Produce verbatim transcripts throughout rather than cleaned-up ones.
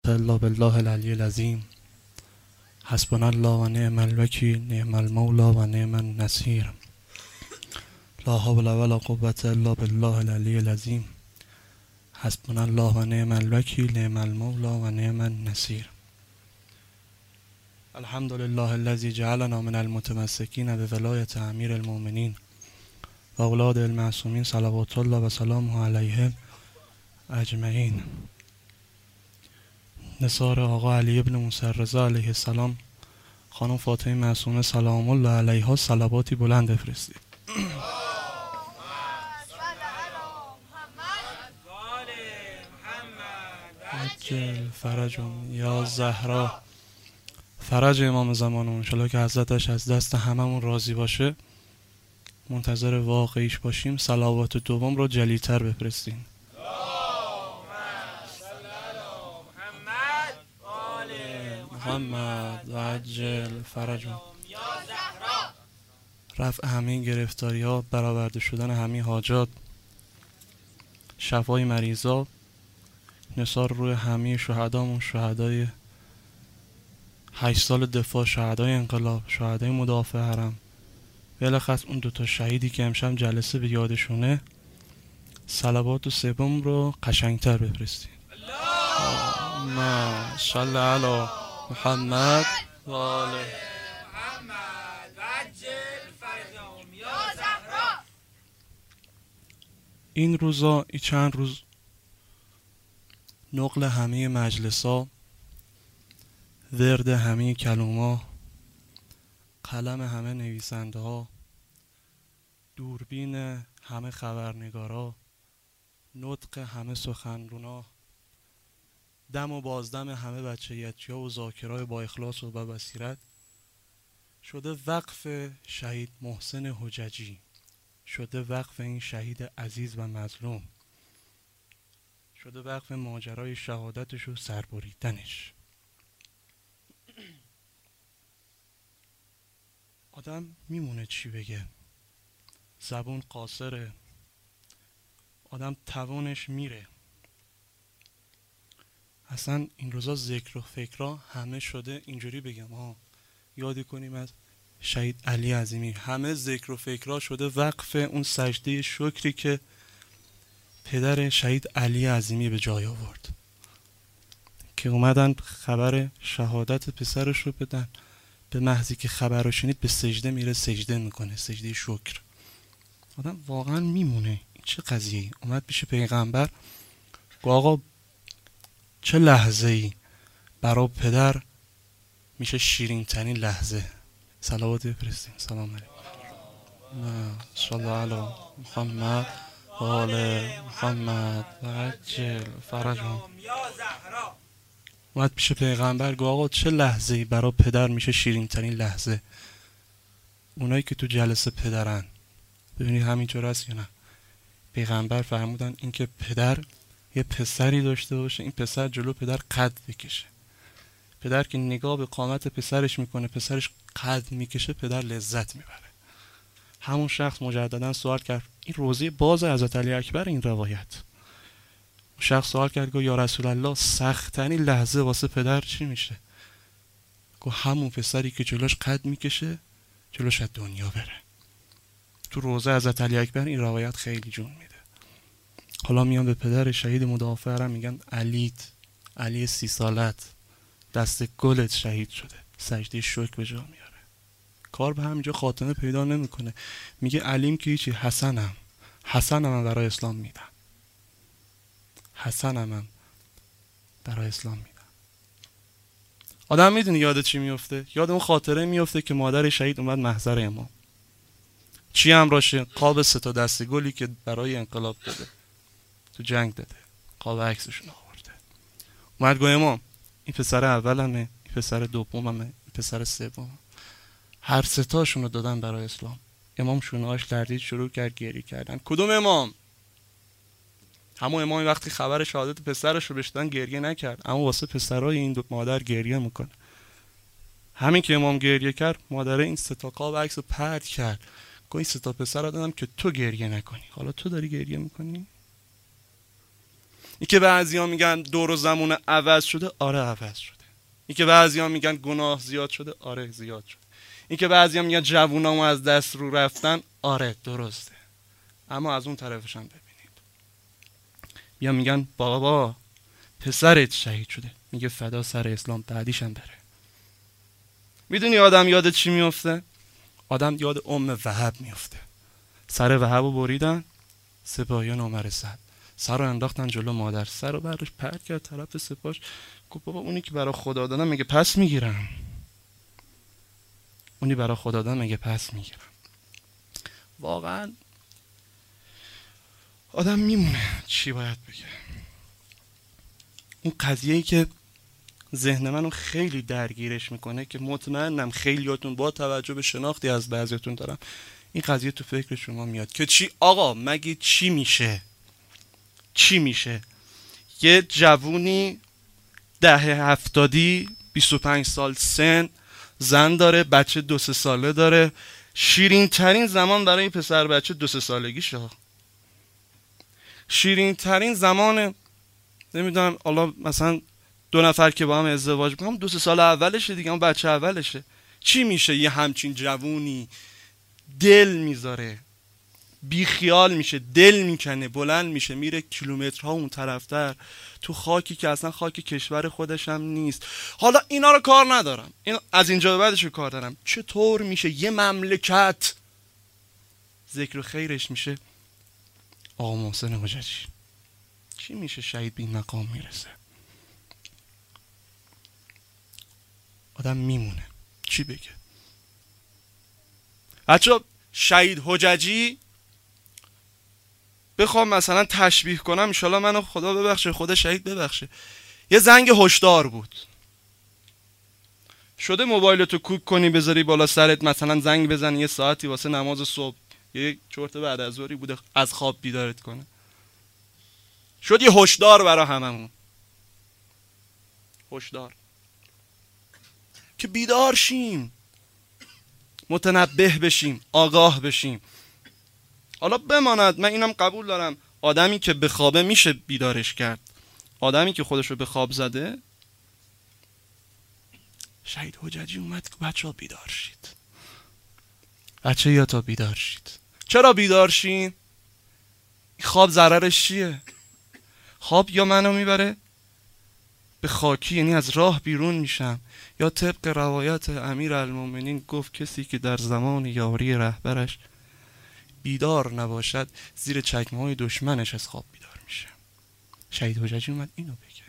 الا بالله العلی العظیم. حسبنا الله و نعم الوکیل، نعم المولا و نعم النصیر. لا حول ولا قوة الا بالله العلی العظیم. حسبنا الله و نعم الوکیل، نعم المولا و نعم النصیر. الحمد لله الذي جعلنا من المتمسکین بولایت امیر المؤمنین و اولاد المعصومین صلوات الله و سلامه علیهم اجمعین. نثار آقا علی ابن موسی رضا علیه السلام، خانم فاطمه معصومه سلام الله علیها صلواتی بلند بفرستید. عجل فرجم یا زهرا. فرج امام زمان انشالله که حضرتش از دست هممون راضی باشه. منتظر واقعیش باشیم. صلوات دوم رو جلیتر بفرستیم. محمد و عجل فرجم. رفع همه گرفتاری ها، برآورده شدن همه حاجات، شفای مریضا، نثار روی همه شهدامون، شهدای هشت سال دفاع، شهدای انقلاب، شهدای مدافع حرم، بلخص اون دوتا شهیدی که امشب جلسه به یادشونه. صلوات و سوم رو قشنگتر بفرستیم. اللهم صل علی محمد و آل محمد و عجل فرجهم یا زهرا. این روزا این چند روز نقل همه مجلسا، ورد همه کلوما، قلم همه نویسنده ها، دوربین همه خبرنگارا، نطق همه سخنرونا، دم و بازدم همه بچه‌یتی ها و ذاکرای با اخلاص و با بصیرت شده وقف شهید محسن حججی، شده وقف این شهید عزیز و مظلوم، شده وقف ماجرای شهادتش و سربریدنش. آدم میمونه چی بگه، زبون قاصره، آدم توانش میره. اصلا این روزا ذکر و فکرها همه شده اینجوری بگم ها یادی کنیم از شهید علی عظیمی. همه ذکر و فکرها شده وقف اون سجده شکری که پدر شهید علی عظیمی به جای آورد که اومدن خبر شهادت پسرش رو بدن. به محضی که خبر رو شنید به سجده میره، سجده میکنه، سجده شکر. آدم واقعا میمونه این چه قضیه. اومد پیش پیغمبر گفت آقا چه لحظه ای برای پدر میشه شیرین ترین لحظه؟ صلوات بفرستیم. سلام علیکم. صلی الله علی محمد و آل محمد و عجل فرجهم. اومد پیش پیغمبر گفت آقا چه لحظه ای برای پدر میشه شیرین ترین لحظه؟ اونایی که تو جلسه پدرن ببینید همینطور است یا نه. پیغمبر فرمودن اینکه پدر یه پسری داشته باشه، این پسر جلو پدر قد بکشه. پدر که نگاه به قامت پسرش میکنه، پسرش قد میکشه، پدر لذت میبره. همون شخص مجددا سوال کرد، این روزه باز حضرت علی اکبر این روایت. شخص سوال کرد گفت یا رسول الله سخت‌ترین لحظه واسه پدر چی میشه؟ گفت همون پسری که جلوش قد میکشه، جلوش از دنیا بره. تو روزه حضرت علی اکبر این روایت خیلی جون میده. حالا میان به پدر شهید مدافع حرم میگن علیت، علی سی سالت، دست گلت شهید شده، سجده شکر به جا میاره. کار به همینجا خاتمه پیدا نمیکنه. میگه علیم که هیچی، حسنم حسنم من برای اسلام میدم، حسنم من برای اسلام میدم. آدم میدونی یاد چی میفته؟ یاد اون خاطره میفته که مادر شهید اومد محضر امام، چی هم راشه؟ قاب سه تا دست گلی که برای انقلاب داده، تو جنگ داده، قاب عکسشون آورده. اومد گفت امام این پسر اولمه، این پسر دوممه، این پسر سومه، هر سه تاشون رو دادن برای اسلام. امام شونه‌هاش لرزید، شروع کرد گریه کردن. کدوم امام؟ همون امامی وقتی خبر شهادت پسرش رو بهش دادن گریه نکرد، اما واسه پسرای این دو مادر گریه میکنه. همین که امام گریه کرد، مادر این سه تا قاب عکس رو پرت کرد. گفت این سه تا پسر رو دادم که تو گریه نکنی، حالا تو داری گریه میکنی؟ این که بعضیا میگن دور و زمون عوض شده، آره عوض شده. این که بعضیا میگن گناه زیاد شده، آره زیاد شده. این که بعضیا میگن جوونامو از دست رو رفتن، آره درسته. اما از اون طرفش هم ببینید، یا میگن بابا پسرت شهید شده، میگه فدا سر اسلام، بعدیش هم بره. میدونی آدم یاد چی میفته؟ آدم یاد ام وهب میفته. سر وهب رو بریدن، سپاهیان عمر صد سر رو انداختن جلو مادر، سر رو برداشت پرت کرد طرف سپاهش، گفت بابا اونی که برای خدا دادن میگه پس میگیرم، اونی برای خدا دادن میگه پس میگیرم. واقعا آدم میمونه چی باید بگه. اون قضیه‌ای که ذهن منو خیلی درگیرش میکنه که مطمئنم خیلیاتون با توجه به شناختی از بعضیاتون دارم، این قضیه تو فکر شما میاد که چی آقا مگه چی میشه؟ چی میشه یه جوونی دهه هفتادی بیست و پنج سال سن، زن داره، بچه دو سه ساله داره، شیرین ترین زمان برای این پسر بچه دو سه سالگیشه، شیرین ترین زمان، نمیدونم حالا مثلا دو نفر که با هم ازدواج میکنم دو سه سال اولشه دیگه، اون بچه اولشه. چی میشه یه همچین جوونی دل میذاره، بیخیال میشه، دل میکنه، بلند میشه، میره کیلومترها اون طرفتر تو خاکی که اصلا خاک کشور خودش هم نیست. حالا اینا رو کار ندارم، این از اینجا به بعدش رو کار دارم. چطور میشه یه مملکت ذکر خیرش میشه آقا محسن حججی؟ چی میشه شهید به این مقام میرسه؟ آدم میمونه چی بگه. بچه شهید حججی بخوام مثلا تشبیه کنم، انشالله منو خدا ببخشه، خدا شهید ببخشه، یه زنگ هشدار بود. شده موبایلتو کوک کنی بذاری بالا سرت، مثلا زنگ بزنی یه ساعتی واسه نماز صبح، یه چرت بعد از ظهری بوده از خواب بیدارت کنه، شد یه هشدار برا هممون. هشدار که بیدار شیم، متنبه بشیم، آگاه بشیم. حالا بماند، من اینم قبول دارم، آدمی که به خوابه میشه بیدارش کرد، آدمی که خودش رو به خواب زده. شهید حججی اومد که بچه ها بیدار شید، بچه یا تا بیدار شید. چرا بیدار شین؟ خواب ضررش چیه؟ خواب یا منو میبره به خاکی، یعنی از راه بیرون میشم، یا طبق روایت امیر المومنین گفت کسی که در زمان یاری رهبرش بیدار نباشد زیر چکمه های دشمنش از خواب بیدار میشه. شهید حججی اومد اینو بگه.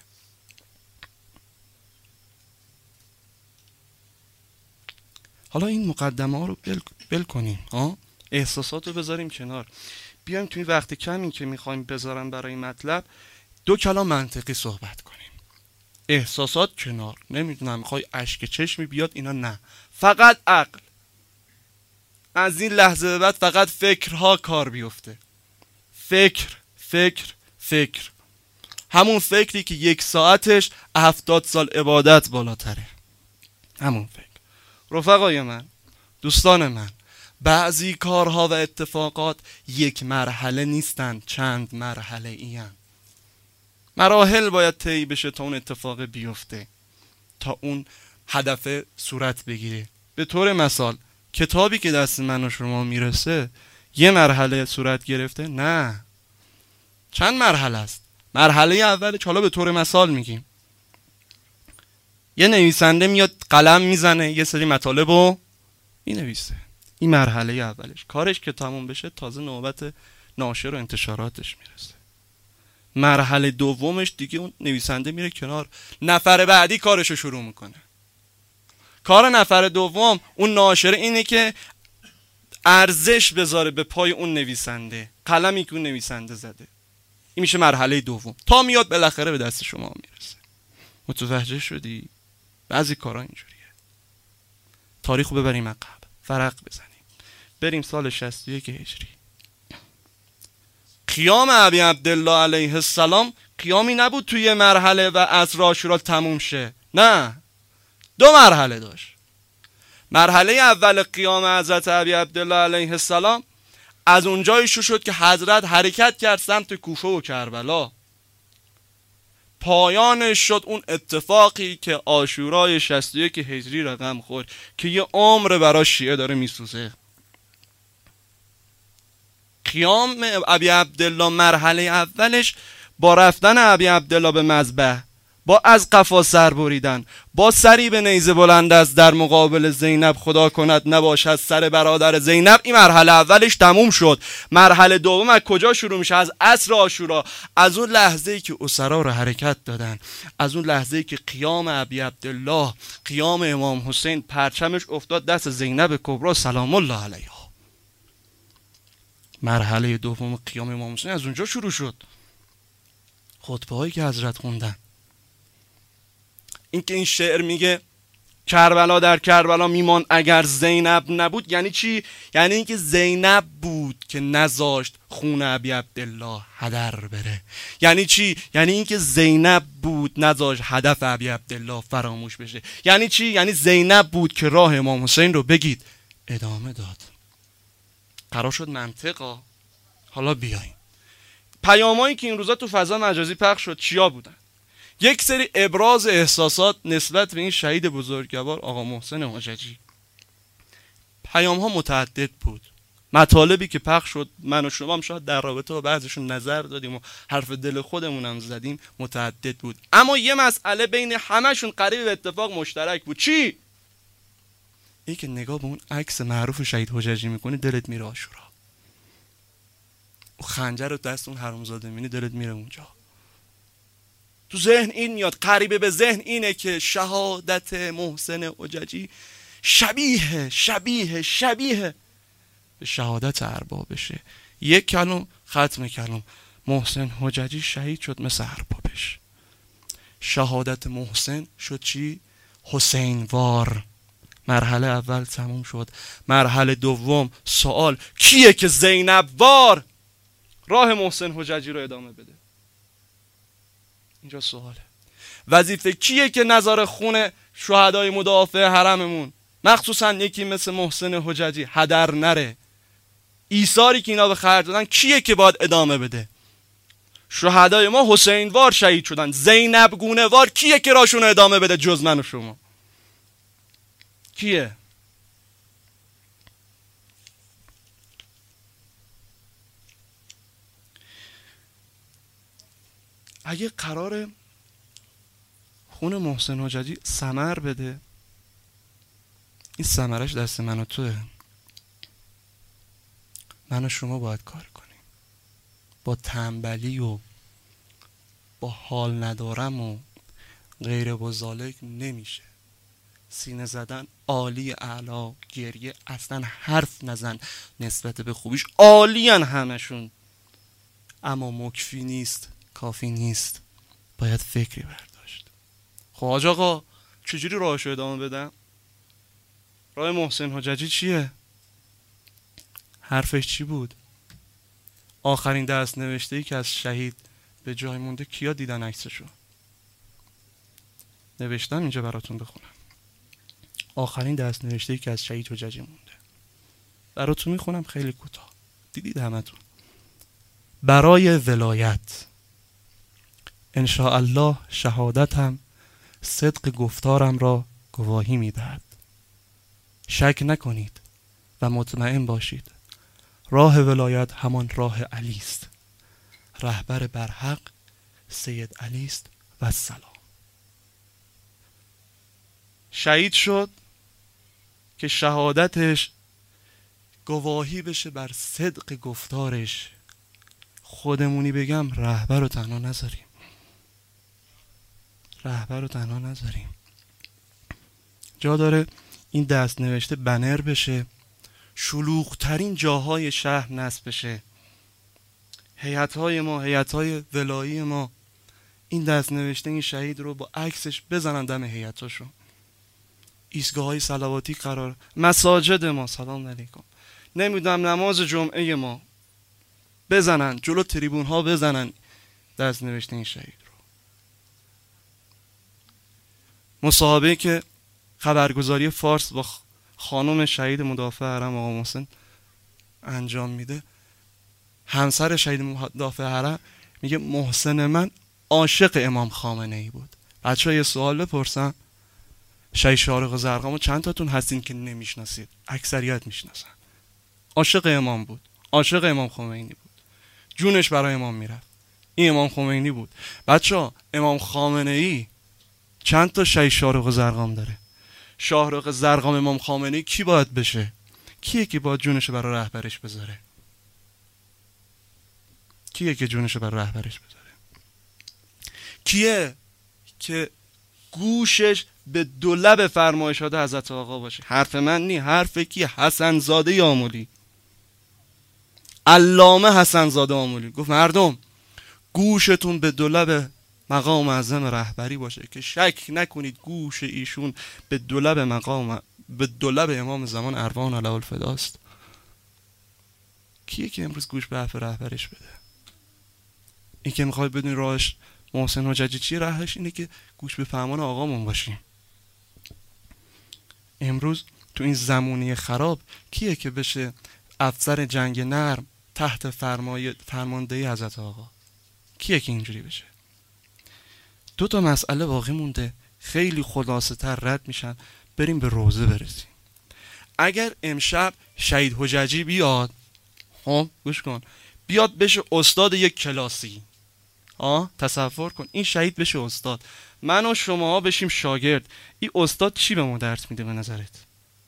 حالا این مقدمه ها رو بل, بل کنیم، ها؟ احساسات رو بذاریم کنار، بیایم توی وقت کمی که میخوایم بذارم برای مطلب دو کلام منطقی صحبت کنیم. احساسات کنار، نمیدونم میخوای اشک چشمی بیاد اینا، نه، فقط عقل. از این لحظه به بعد فقط فکرها کار بیفته. فکر فکر فکر همون فکری که یک ساعتش هفتاد سال عبادت بالاتره، همون فکر. رفقای من، دوستان من، بعضی کارها و اتفاقات یک مرحله نیستن، چند مرحله این مراحل باید طی بشه تا اون اتفاق بیفته، تا اون هدف صورت بگیره. به طور مثال کتابی که دست من و شما میرسه یه مرحله صورت گرفته؟ نه، چند مرحله است. مرحله اولش حالا به طور مثال میگیم، یه نویسنده میاد قلم میزنه یه سری مطالب رو مینویسه، این مرحله اولش. کارش که تموم بشه تازه نوبت ناشر و انتشاراتش میرسه. مرحله دومش دیگه اون نویسنده میره کنار، نفر بعدی کارشو شروع میکنه. کار نفر دوم اون ناشر اینه که ارزش بذاره به پای اون نویسنده، قلمی که اون نویسنده زده. این میشه مرحله دوم، تا میاد بالاخره به دست شما میرسه. متوجه شدی؟ بعضی کارا اینجوریه. تاریخو ببریم عقب، فرق بزنیم، بریم سال شصت و یک هجری. قیام ابی عبدالله علیه السلام قیامی نبود توی مرحله و عصر عاشورا تموم شه، نه، دو مرحله داشت. مرحله اول قیام حضرت ابی عبدالله علیه السلام از اونجایی شروع شد که حضرت حرکت کرد سمت کوفه و کربلا. پایانش شد اون اتفاقی که عاشورای شصت و یک هجری رقم خورد که یه عمر برای شیعه داره میسوزه. قیام ابی عبدالله مرحله اولش با رفتن ابی عبدالله به مذبح، با از قفا سر بریدن، با سری به نیزه بلند از در مقابل زینب خدا کند نباشد سر برادر زینب. این مرحله اولش تموم شد. مرحله دوم از کجا شروع میشه؟ از عصر عاشورا، از اون لحظه‌ای که اسرا رو حرکت دادن، از اون لحظه‌ای که قیام ابی عبدالله، قیام امام حسین پرچمش افتاد دست زینب کبرا سلام الله علیها. مرحله دوم قیام امام حسین از اونجا شروع شد. خطبه هایی که حضرت خوندن، این که این شعر میگه کربلا در کربلا میمان اگر زینب نبود، یعنی چی؟ یعنی اینکه زینب بود که نذاشت خون ابی عبدالله هدر بره. یعنی چی؟ یعنی اینکه زینب بود نذاشت هدف ابی عبدالله فراموش بشه. یعنی چی؟ یعنی زینب بود که راه امام حسین رو بگید ادامه داد. قرار شد منطقا. حالا بیاین پیامایی که این روزا تو فضا مجازی پخش شد چیا بودن؟ یک سری ابراز احساسات نسبت به این شهید بزرگوار آقا محسن حججی. پیام ها متعدد بود. مطالبی که پخش شد من و شما هم شاید در رابطه با بعضیشون نظر دادیم و حرف دل خودمون هم زدیم، متعدد بود. اما یه مسئله بین همشون قریب به اتفاق مشترک بود. چی؟ این که نگاه به اون عکس معروف شهید حججی میکنی دلت میره عاشورا. اون خنجر رو دست اون حرومزاده میبینی دلت میره اونجا. تو ذهن این میاد، قریبه به ذهن اینه که شهادت محسن حججی شبیه شبیه شبیه به شهادت اربابشه. یک کلم ختم کلم، محسن حججی شهید شد مثل اربابش. شهادت محسن شد چی؟ حسینوار. مرحله اول تموم شد. مرحله دوم سوال کیه که زینب وار راه محسن حججی رو ادامه بده؟ اینجا سواله. وظیفه کیه که نذاره خون شهدای مدافع حرممون، مخصوصا یکی مثل محسن حججی، هدر نره؟ ایثاری که اینا به خرج دادن کیه که باید ادامه بده؟ شهدای ما حسین وار شهید شدن، زینب گونه وار کیه که راشون ادامه بده جز من و شما؟ کیه؟ اگه قراره خون محسن حججی ثمر بده، این ثمرش دست من و توه. من و شما باید کار کنیم. با تنبلی و با حال ندارم و غیر بزالک نمیشه. سینه زدن عالی، اعلا، گریه اصلا حرف نزن نسبت به خوبیش، عالیان همشون، اما مکفی نیست، کافی نیست. باید فکری برداشت. خب حاج آقا چجوری راهشو ادامه بدم؟ راه محسن حججی چیه؟ حرفش چی بود؟ آخرین دست نوشته‌ای که از شهید به جای مونده کیا دیدن عکسشو؟ نوشتم اینجا براتون بخونم. آخرین دست نوشته‌ای که از شهید حججی مونده براتون میخونم، خیلی کوتاه. دیدید همتون. برای ولایت انشاءالله شهادتم صدق گفتارم را گواهی میدهد. شک نکنید و مطمئن باشید راه ولایت همان راه علی است. رهبر برحق سید علی است و سلام. شهید شد که شهادتش گواهی بشه بر صدق گفتارش. خودمونی بگم رهبر رو تنها نذاریم. رهبر رو تنها نذاریم. جا داره این دست نوشته بنر بشه، شلوغ ترین جاهای شهر نصب بشه. هیئت‌های ما، هیئت‌های ولایی ما این دست نوشته این شهید رو با عکسش بزنن دم هیئتاشو. ایستگاه‌های صلواتی قرار، مساجد ما سلام علیکم، نمیدونم نماز جمعه ما بزنن، جلو تریبون ها بزنن دست نوشته این شهید رو. مصاحبه که خبرگزاری فارس با خانم شهید مدافع حرم آقا محسن انجام میده، همسر شهید مدافع حرم میگه محسن من عاشق امام خامنه ای بود. بچه‌ها یه سوال بپرسم، شهید شاهرخ زرقامو چند تاتون هستین که نمیشناسید؟ اکثریت میشناسن. عاشق امام بود، عاشق امام خمینی بود، جونش برای امام میرفت. این امام خمینی بود. بچه‌ها امام خامنه ای چند تا شهید شاهرخ زرقام داره؟ شاهرخ زرقام امام خامنه ای کی باید بشه؟ کیه که باید جونش برای رهبرش بذاره؟ کیه که جونش برای رهبرش بذاره؟ کیه که گوشش به دو لب فرمایشات حضرت آقا باشه؟ حرف من نی، حرف کی؟ حسن زاده آملی، علامه حسن زاده آملی گفت مردم گوشتون به دو لب مقام معظم رهبری باشه که شک نکنید گوش ایشون به دو لب مقام به دو لب امام زمان اروان علیه الفداست. کیه که امروز گوش به حرف رهبرش بده؟ این که میخواد بدون راهش محسن حججی چیه؟ راهش اینه که گوش به فرمان آقامون باشیم. امروز تو این زمانی خراب کیه که بشه افسر جنگ نرم تحت فرمای فرماندهی حضرت آقا؟ کیه که اینجوری بشه؟ دو تا مسئله باقی مونده، خیلی خلاصه تر رد میشن، بریم به روزه برسیم. اگر امشب شهید حججی بیاد، خب گوش کن، بیاد بشه استاد یک کلاسی، آه تصور کن این شهید بشه استاد، من و شما بشیم شاگرد، این استاد چی به ما درس میده به نظرت؟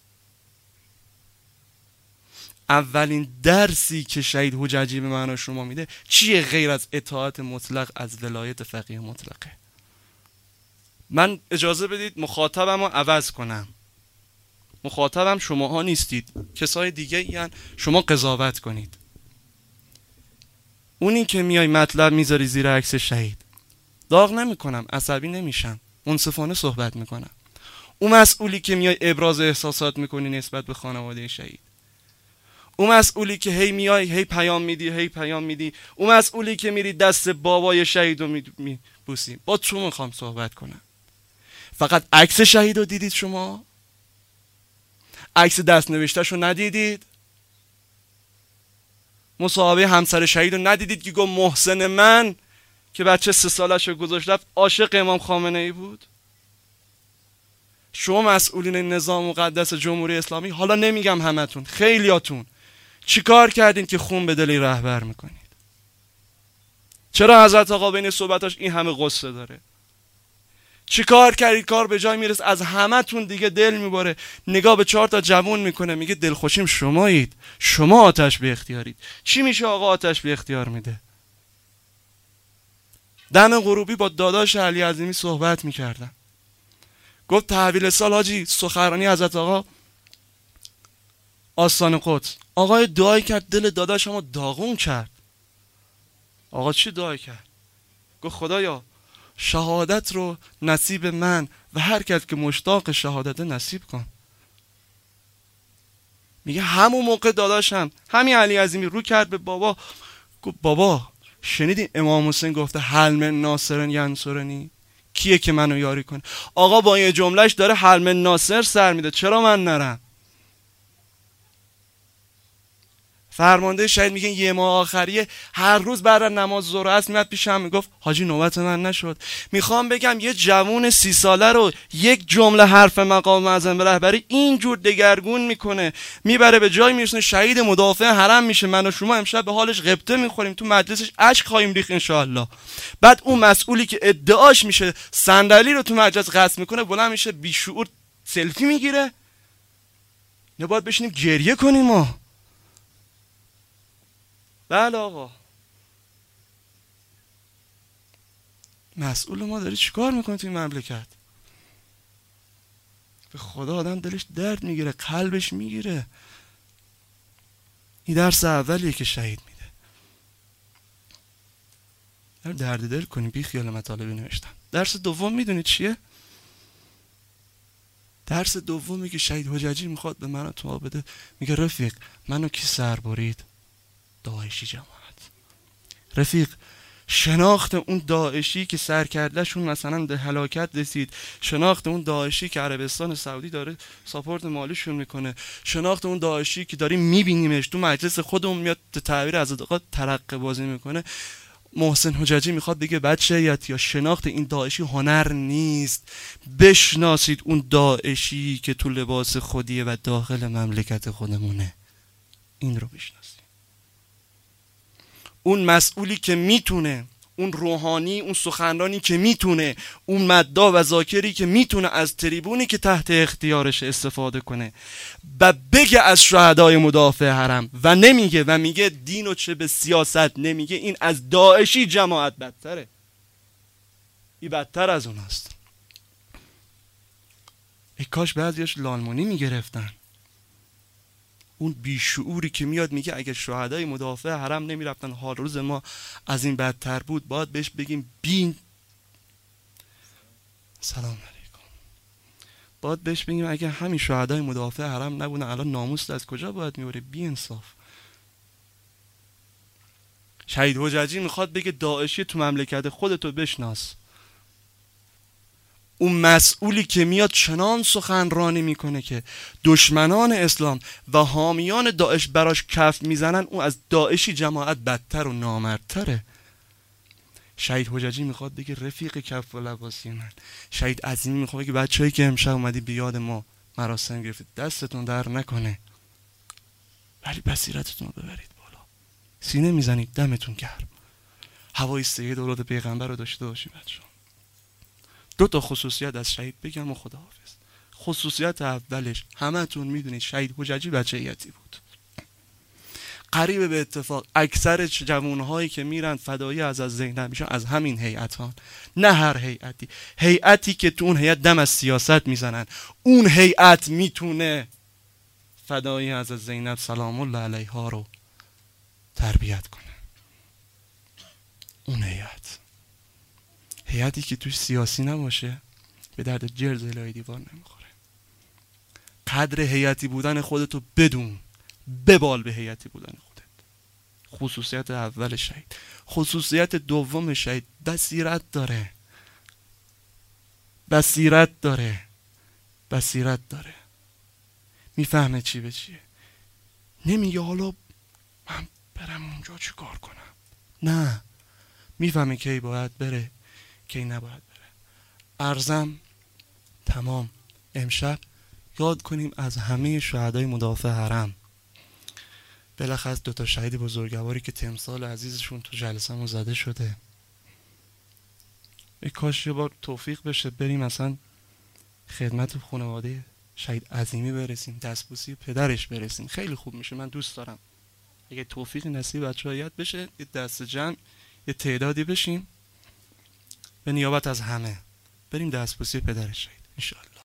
اولین درسی که شهید حججی به من و شما میده چیه غیر از اطاعت مطلق از ولایت فقیه مطلقه؟ من اجازه بدید مخاطبم رو عوض کنم. مخاطبم شماها نیستید، کسای دیگه این، شما قضاوت کنید. اونی که میای مطلب میذاری زیر عکس شهید، داغ نمی کنم، عصبی نمیشم، منصفانه صحبت میکنم. اون مسئولی که میای ابراز احساسات میکنی نسبت به خانواده شهید، اون مسئولی که هی میای هی پیام میدی هی پیام میدی، اون مسئولی که میری دست بابای شهید رو میبوسی، با تو میخوام صحبت کنم. فقط عکس شهید رو دیدید شما؟ عکس دست نوشتهش رو ندیدید؟ مصاحبه همسر شهید رو ندیدید که گفت محسن من که بچه سه سالش رو گذاشت رفت عاشق امام خامنه ای بود؟ شما مسئولین نظام مقدس جمهوری اسلامی، حالا نمیگم همتون، خیلیاتون چی کار کردین که خون به دل رهبر میکنید؟ چرا حضرت آقا بین صحبتاش این همه قصه داره؟ چی کار کردید کار به جای میرسه از همتون دیگه دل میباره، نگاه به چهار تا جوون میکنه میگه دلخوشیم شمایید، شما آتش به اختیارید. چی میشه آقا آتش به اختیار میده؟ دم غروبی با داداش علی عظیمی صحبت میکردم، گفت تحویل سال حاجی سخنرانی حضرت آقا آستان قدس، آقای دعای کرد دل داداشمو داغون کرد. آقا چی دعای کرد؟ گفت خدایا شهادت رو نصیب من و هر کس که مشتاق شهادت نصیب کن. میگه همون موقع داداشم همین علی عظیمی رو کرد به بابا، گفت بابا شنیدی امام حسین گفته حل من ناصر ینصرنی؟ کیه که منو یاری کنه؟ آقا با یه جملهش داره حل من ناصر سر میده، چرا من نرم؟ فرمانده شهید میگه یه ماه آخریه هر روز بعد از نماز ظهر است میاد پیشم میگفت حاجی نوبت من نشد. میخوام بگم یه جوون سی ساله رو یک جمله حرف مقام معظم رهبری اینجور دگرگون میکنه، میبره به جای میرسونه شهید مدافع حرم میشه. من و شما امشب به حالش غبطه میخوریم، تو مجلسش اشک خواهیم ریخت انشاءالله. بعد اون مسئولی که ادعاش میشه صندلی رو تو مجلس غصب میکنه بلند میشه بیشعور سلفی میگیره. نباید بشینیم گریه کنیم ما؟ بله آقا مسئول ما داری چیکار میکنه توی مملکت؟ به خدا آدم دلش درد میگیره، قلبش میگیره. این درس اولیه که شهید میده، درد دل کنیم، بی خیال مطالبی نوشتم. درس دوم میدونید چیه؟ درس دومی که شهید حججی میخواد به من تو بده، میگه رفیق منو کی سر برید؟ داعشی جماعت. رفیق شناخت اون داعشی که سر کردهشون مثلا به هلاکت رسید، شناخت اون داعشی که عربستان سعودی داره ساپورت مالیشون میکنه، شناخت اون داعشی که داریم میبینیمش تو مجلس خودمون میاد تعبیر از آقا ترقه بازی میکنه، محسن حججی میخواد بگه بچه‌یت یا شناخت این داعشی هنر نیست، بشناسید اون داعشی که تو لباس خودیه و داخل مملکت خودمونه، این رو بشناسید. اون مسئولی که میتونه، اون روحانی، اون سخنرانی که میتونه، اون مدعا و ذاکری که میتونه از تریبونی که تحت اختیارش استفاده کنه و بگه از شهدای مدافع حرم و نمیگه و میگه دین و چه به سیاست نمیگه، این از داعشی جماعت بدتره، این بدتر از اون است. ای کاش بعضیش لالمونی میگرفتن. اون بیشعوری که میاد میگه اگه شهدای مدافع حرم نمیرفتن حال روز ما از این بدتر بود، باید بهش بگیم بین سلام علیکم، باید بهش بگیم اگه همین شهدای مدافع حرم نبودن الان ناموس از کجا باید میوره؟ بی انصاف. شهید حججی میخواد بگه داعشی تو مملکت خودتو بشناس. اون مسئولی که میاد چنان سخنرانی میکنه که دشمنان اسلام و حامیان داعش براش کف میزنن، اون از داعشی جماعت بدتر و نامردتره. شهید حججی میخواد بگه رفیق کف و لباسی من. شهید عظیمی میخواد بگه بچه‌ای که امشب اومدی بیاد ما مراسم گرفتید دستتون در نکنه، ولی بصیرتتون رو ببرید بالا، سینه میزنید دمتون گرم، هوای سید اولاد پیغمبر رو داشته باشید. بچه‌ها دو تا خصوصیت از شهید بگم و خداحافظ. خصوصیت اولش همتون میدونید شهید حججی بچه یتی بود. قریب به اتفاق اکثر جوانهایی که میرن فدایی از از زینب میشن از همین هیئتان، نه هر هیئتی، هیئتی که تو اون هیئت دم از سیاست میزنن، اون هیئت میتونه فدایی از از زینب سلام الله علیها رو تربیت کنه. اون هیئت هیئتی که توش سیاسی نباشه به درد جرز الهی دیوار نمیخوره. قدر هیئتی بودن خودتو بدون، ببال به هیئتی بودن خودت. خصوصیت اول شهید. خصوصیت دوم شهید بصیرت داره، بصیرت داره، بصیرت داره، میفهمه چی به چیه. نمیگه حالا من برم اونجا چی کار کنم، نه، میفهمه کی باید بره کی نباید بره. ارزم تمام امشب یاد کنیم از همه شهدای مدافع حرم، بلخص دوتا شهید بزرگواری که تمثال عزیزشون تو جلسه‌مون زده شده. ای کاش یه بار توفیق بشه بریم مثلا خدمت خانواده شهید عظیمی برسیم، دستبوسی پدرش برسیم، خیلی خوب میشه. من دوست دارم اگه توفیق نصیب بچه‌ها یاد بشه یه دست جمع یه تعدادی بشیم به نیابت از همه بریم دستبوسی پدرش شهید ان شاء الله.